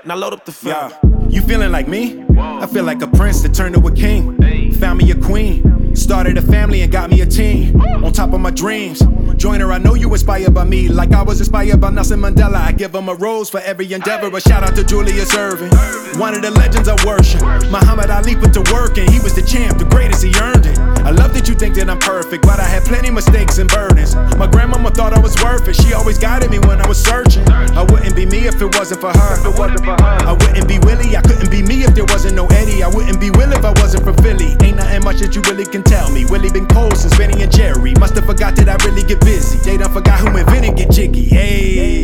Now load up the film. Yeah. You feeling like me? I feel like a prince that turned to a king. Found me a queen, started a family and got me a team. On top of my dreams, join her, I know you inspired by me. Like I was inspired by Nelson Mandela. I give him a rose for every endeavor. A shout out to Julius Erving, one of the legends I worship. Muhammad Ali put to work and he was the champ, the greatest, he earned it. I love that you think that I'm perfect, but I had plenty mistakes and burdens. My grandmama thought I was worth it. She always guided me when I was searching. I wouldn't be me if it wasn't for her. I wouldn't be Willie, I couldn't be me if there wasn't no Eddie. I wouldn't be Will if I wasn't from Philly. Ain't nothing much that you really can tell me. Willie been cold since Benny and Jerry. Musta forgot that I really get busy. They done forgot who invented Get Jiggy. Hey,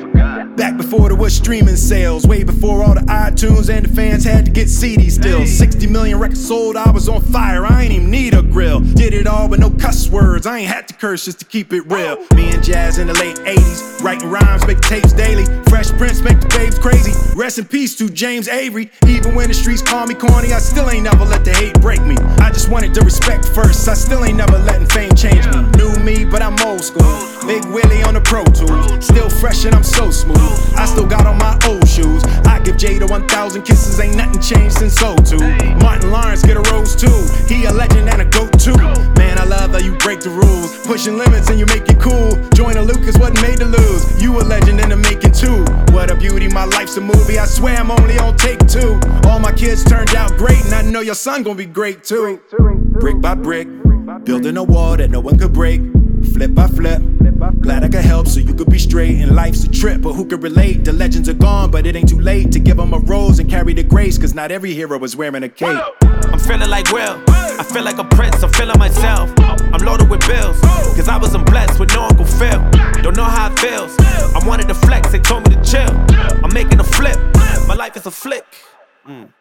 back before there was streaming sales, way before all the iTunes and the fans had to get CDs still. 60 million records sold, I was on fire, I ain't even need a grill. Did it all with no cuss words, I ain't had to curse just to keep it real. Me and Jazz in the late 80s, writing rhymes, make tapes daily. Fresh Prince make the babes crazy. Rest in peace to James Avery. Even when the streets call me corny, I still ain't never let the hate break me. I just wanted the respect first, I still ain't never letting fame change me. New me, but I'm old school. Big Willie on the Pro Tools, still fresh and I'm so smooth. I still got on my old shoes. I give Jada 1,000 kisses, ain't nothing changed since '02. Martin Lawrence get a rose too. He a legend and a goat too. Man, I love how you break the rules, pushing limits and you make it cool. Joyner Lucas wasn't made to lose. You a legend in the making too. What a beauty, my life's a movie. I swear I'm only on take 2. All my kids turned out great, and I know your son gonna be great too. Brick by brick, building a wall that no one could break. Flip by flip, glad I could help so you could be straight. And life's a trip, but who could relate? The legends are gone, but it ain't too late to give them a rose and carry the grace. Cause not every hero is wearing a cape. I'm feeling like Will, I feel like a prince, I'm feeling myself. I'm loaded with bills, cause I wasn't blessed with no Uncle Phil. Don't know how it feels, I wanted to flex, they told me to chill. I'm making a flip, my life is a flick.